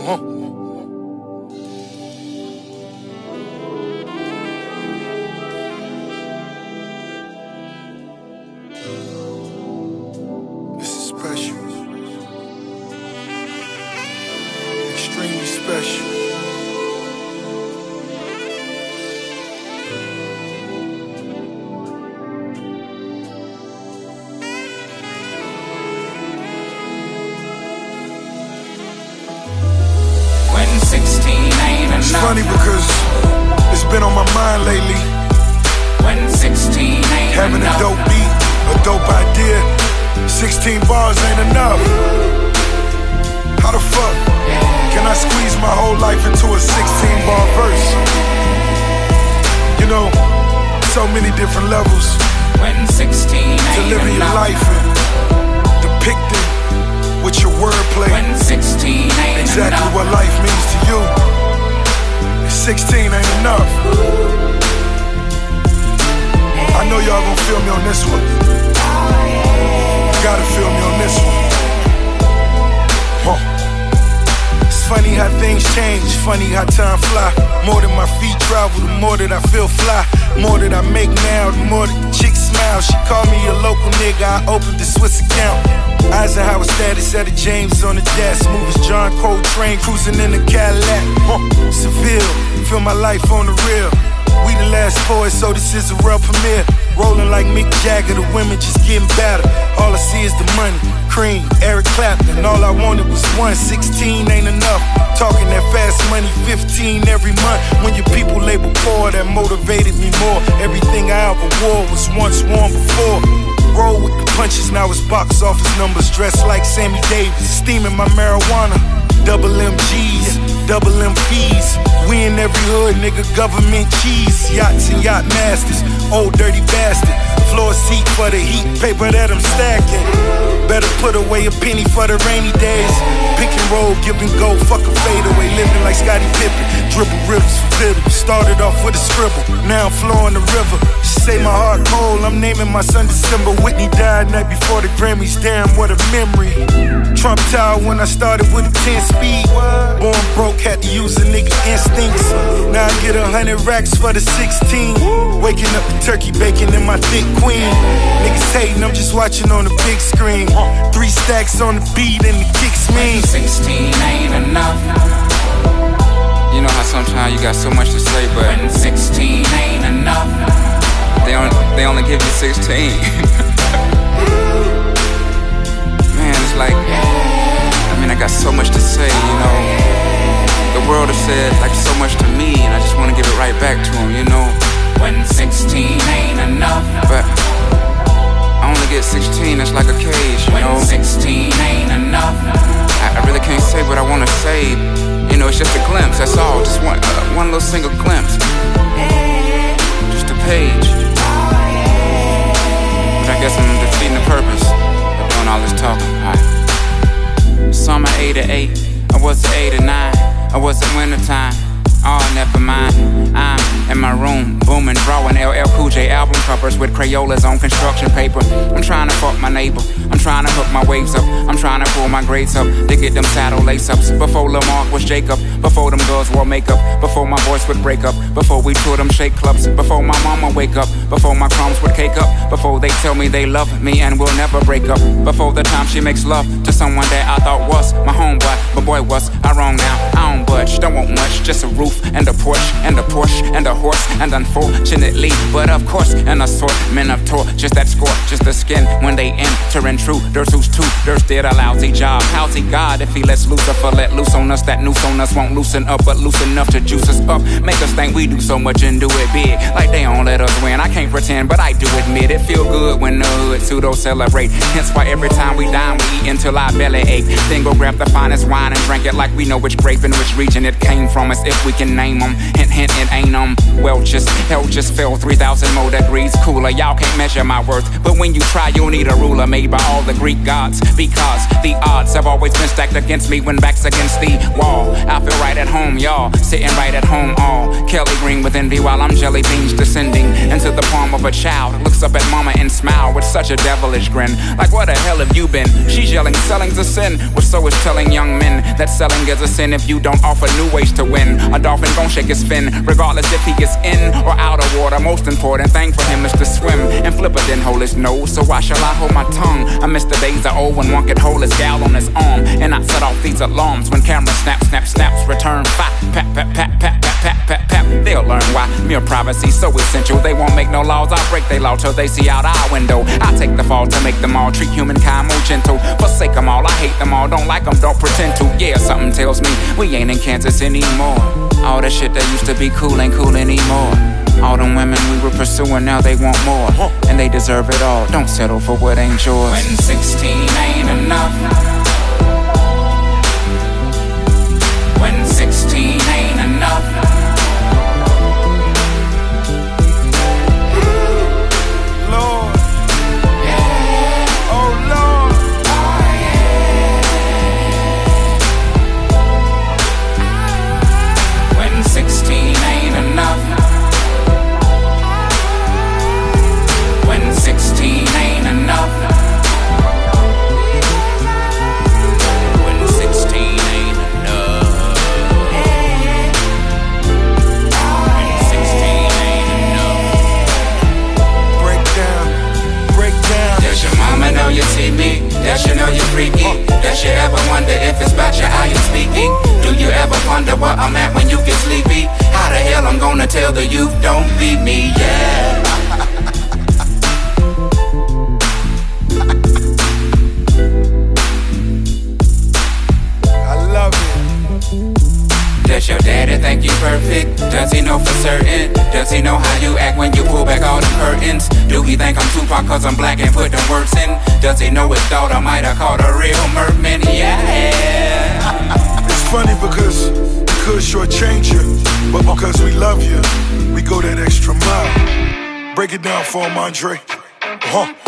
This is special. Extremely special. When 16 ain't enough. It's funny because it's been on my mind lately. When 16 ain't Having enough. a dope beat, a dope idea. 16 bars ain't enough. How the fuck can I squeeze my whole life into a 16-bar verse? You know, so many different levels When 16 ain't to living your enough. life and depicting with your wordplay When 16 ain't exactly enough. what life means to you. 16 ain't enough. I know y'all gon' feel me on this one. You gotta feel me on this one. It's funny how things change, funny how time fly. More than my feet travel, the more that I feel fly. More that I make now, the more that the chick smile. She called me a local nigga, I opened the Swiss account. Eisenhower status at a James on the dash. Smooth as John Coltrane, cruising in the Cadillac. Seville, feel my life on the real. We the last poets, so this is a real premiere. Rolling like Mick Jagger, the women just getting better. All I see is the money, Cream, Eric Clapton. All I wanted was 16 ain't enough. Talking that fast money, 15 every month. When your people label poor, that motivated me more. Everything I ever wore was once worn before. Roll with the punches, now it's box office numbers. Dressed like Sammy Davis, steaming my marijuana. Double MGs, double M fees. We in every hood, nigga, government cheese. Yachts and yacht masters, old dirty bastard. Floor seat for the heat, paper that I'm stacking. Better put away a penny for the rainy days. Pick and roll, give and go, fuck a fadeaway. Living like Scottie Pippen, dribble rivers for fiddle. Started off with a scribble, now I'm flowing the river. She say my heart cold, I'm naming my son December. Whitney died night before the Grammys, damn what a memory. Trump Tower when I started with a 10 speed. Born broke, had to use a nigga instincts. Now I get 100 racks for the 16. Waking up the turkey bacon in my thick queen. Niggas hating, I'm just watching on the big screen. 3 stacks on the beat and the kicks mean. 16 ain't enough. You know how sometimes you got so much to say, but When 16 ain't enough. they only give you 16. Man, it's like, I got so much to say, you know. The world has said like so much to me, and I just want to give it right back to them, you know. When 16 ain't enough. But I only get 16, it's like a cage, you know. When 16 ain't enough. I really can't say what I want to say. You know, it's just a glimpse, that's all. Just one little single glimpse. Just a page. But I guess I'm defeating the purpose of doing all this talking. Alright. Summer 88, I was 8 or 9. I was in wintertime. Oh, never mind. I'm in my room, booming, drawing LL Cool J album covers with Crayolas on construction paper. I'm trying to fuck my neighbor. I'm trying to hook my waves up. I'm trying to pull my grades up to get them saddle lace-ups. Before Lamar was Jacob. Before them girls wore makeup. Before my voice would break up. Before we toured them shake clubs. Before my mama wake up. Before my crumbs would cake up. Before they tell me they love me and will never break up. Before the time she makes love to someone that I thought was my homeboy. But boy, was I wrong now. I don't budge, don't want much, just a roof and a porch and a Porsche and a horse. And unfortunately, but of course, an assortment of torches that score just the skin when they enter intruders who's too there's did a lousy job. How's he God if he lets Lucifer let loose on us? That noose on us won't loosen up, but loose enough to juice us up. Make us think we do so much and do it big, like they don't let us win. I can't pretend, but I do admit it feel good when the hood pseudo celebrate. Hence why every time we dine, we eat until our belly ache. Then go grab the finest wine and drink it like we know which grape and which region it came from. As if we can name them. Hint, hint, it ain't Welches, hell just fell 3,000 more degrees cooler. Y'all can't measure my worth, but when you try, you'll need a ruler made by all the Greek gods. Because the odds have always been stacked against me when back's against the wall. I feel right at home, y'all, sitting right at home all Kelly green with envy while I'm jelly beans descending into the palm of a child. Looks up at mama and smile with such a devilish grin. Like, where the hell have you been? She's yelling, selling's a sin. Well, so is telling young men that selling is a sin if you don't offer new ways to win. A dolphin gon' shake his fin, regardless if he is in or out of water. Most important thing for him is to swim. And Flipper didn't hold his nose, so why shall I hold my tongue? I miss the days of old when one could hold his gal on his arm and not set off these alarms when cameras snap, snap, snaps, return fire. Pat, pat, pat, pat, pat, pat, pat, pat. They'll learn why mere privacy so essential. They won't make no laws, I'll break they law till they see out our window. I take the fall to make them all treat humankind more gentle. Forsake them all, I hate them all, don't like them, don't pretend to. Yeah, something tells me we ain't in Kansas anymore. All the shit that used to be cool ain't cool anymore. All them women we were pursuing, now they want more. And they deserve it all, don't settle for what ain't yours. When 16 ain't enough. When 16 ain't enough. Lord. Yeah. Oh, Lord. Oh, yeah. When 16 ain't enough. When 16 ain't enough. When 16 ain't enough. When 16 ain't enough. Break down, break down. Does your mama know you see me? Does she know you freaky? Does she ever wonder if it's about your eye you speaking? Do you ever wonder where I'm at when you get sleepy? How the hell I'm gonna tell the youth don't beat me, yeah. Does your daddy think you perfect? Does he know for certain? Does he know how you act when you pull back all the curtains? Do he think I'm Tupac cause I'm black and put them words in? Does he know his daughter might have caught a real merman? Yeah. It's funny because we could shortchange you, but because we love you, we go that extra mile. Break it down for him, Andre.